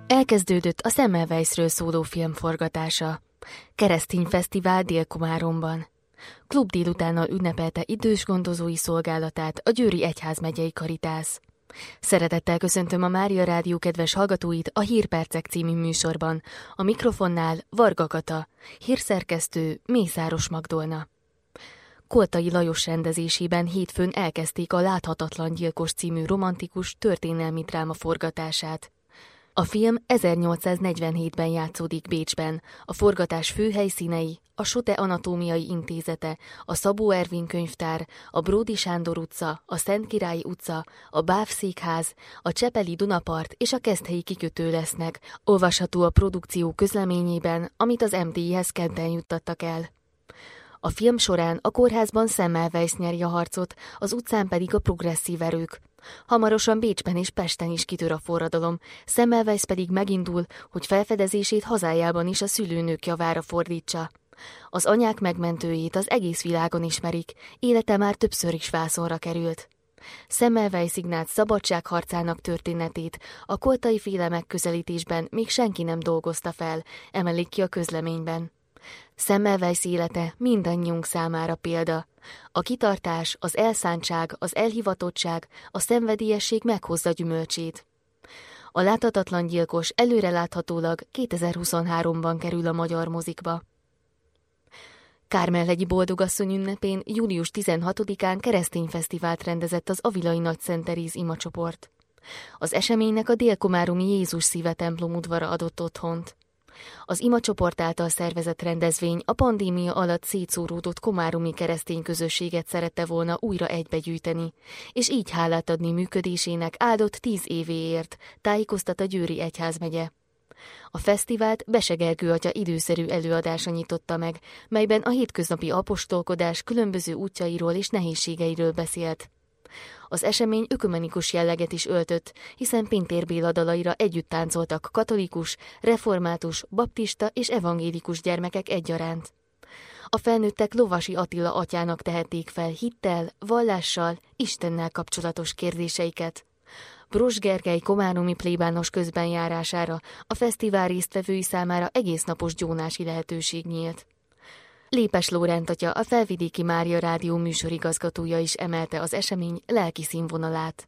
Elkezdődött a Semmelweisről szóló film forgatása. Keresztény fesztivál Dél-Komáromban. Klub délutánnal ünnepelte idős gondozói szolgálatát a Győri Egyházmegyei Karitász. Szeretettel köszöntöm a Mária Rádió kedves hallgatóit a Hírpercek című műsorban. A mikrofonnál Varga Kata, hírszerkesztő Mészáros Magdolna. Koltai Lajos rendezésében hétfőn elkezdték a Láthatatlan gyilkos című romantikus történelmi dráma forgatását. A film 1847-ben játszódik Bécsben, a forgatás főhelyszínei a Sote Anatómiai Intézete, a Szabó Ervin könyvtár, a Bródi Sándor utca, a Szentkirályi utca, a Báv-székház, a Csepeli Dunapart és a Keszthelyi kikötő lesznek, olvasható a produkció közleményében, amit az MTI-hez kedden juttattak el. A film során a kórházban Semmelweis nyeri a harcot, az utcán pedig a progresszív erők. Hamarosan Bécsben és Pesten is kitör a forradalom, Semmelweis pedig megindul, hogy felfedezését hazájában is a szülőnők javára fordítsa. Az anyák megmentőjét az egész világon ismerik, élete már többször is vászonra került. Semmelweis Ignác szabadságharcának történetét a koltai féle megközelítésben még senki nem dolgozta fel, emelik ki a közleményben. Semmelweis élete mindannyiunk számára példa. A kitartás, az elszántság, az elhivatottság, a szenvedélyesség meghozza gyümölcsét. A Láthatatlan gyilkos előreláthatólag 2023-ban kerül a magyar mozikba. Kármel-hegyi Boldogasszony ünnepén július 16-án keresztény fesztivált rendezett az Avilai Nagy Szent Teréz imacsoport. Az eseménynek a dél-komáromi Jézus Szíve templom udvara adott otthont. Az imacsoport által szervezett rendezvény a pandémia alatt szétszóródott komáromi keresztény közösséget szerette volna újra egybegyűjteni, és így hálát adni működésének áldott 10 évéért, tájékoztat a Győri Egyházmegye. A fesztivált Bese Gergő atya időszerű előadása nyitotta meg, melyben a hétköznapi apostolkodás különböző útjairól és nehézségeiről beszélt. Az esemény ökumenikus jelleget is öltött, hiszen Pintér Béla dalaira együtt táncoltak katolikus, református, baptista és evangélikus gyermekek egyaránt. A felnőttek Lovasi Attila atyának tehették fel hittel, vallással, Istennel kapcsolatos kérdéseiket. Bross Gergely komáromi plébános közbenjárására a fesztivál résztvevői számára egésznapos gyónási lehetőség nyílt. Lépes Lórend atya, a Felvidéki Mária Rádió műsorigazgatója is emelte az esemény lelki színvonalát.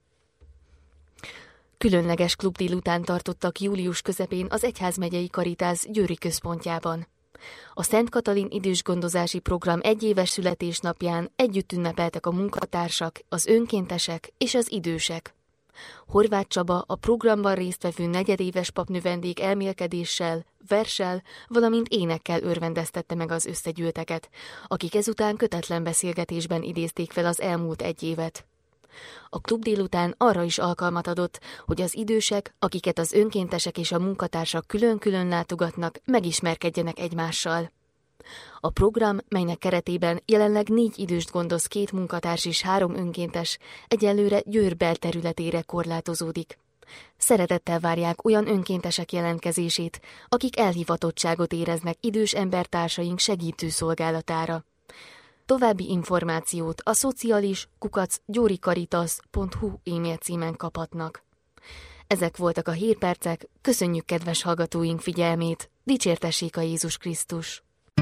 Különleges klub délután tartottak július közepén az Egyházmegyei Karitász Győri központjában. A Szent Katalin idős gondozási program egyéves születésnapján együtt ünnepeltek a munkatársak, az önkéntesek és az idősek. Horváth Csaba a programban résztvevő negyedéves papnövendék elmélkedéssel, verssel, valamint énekkel örvendeztette meg az összegyűlteket, akik ezután kötetlen beszélgetésben idézték fel az elmúlt egy évet. A klub délután arra is alkalmat adott, hogy az idősek, akiket az önkéntesek és a munkatársak külön-külön látogatnak, megismerkedjenek egymással. A program, melynek keretében jelenleg 4 időst gondoz 2 munkatárs és 3 önkéntes, egyelőre Győr belterületére korlátozódik. Szeretettel várják olyan önkéntesek jelentkezését, akik elhivatottságot éreznek idős embertársaink segítő szolgálatára. További információt a socialis@gyurikaritas.hu e-mail címen kaphatnak. Ezek voltak a hírpercek, köszönjük kedves hallgatóink figyelmét, dicsértessék a Jézus Krisztus!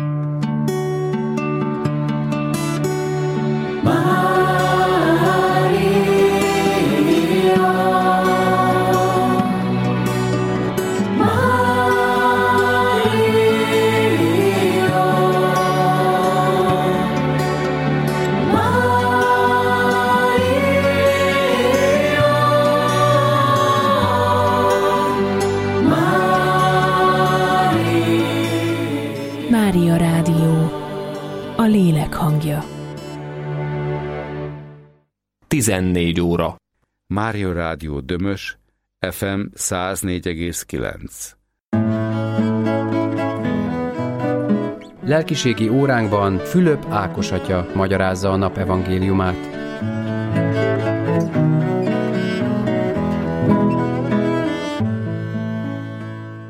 Mária Rádió, a lélek hangja. 14 óra. Mária Rádió Dömös, FM 104,9. Lelkiségi óránkban Fülöp Ákos atya magyarázza a nap evangéliumát.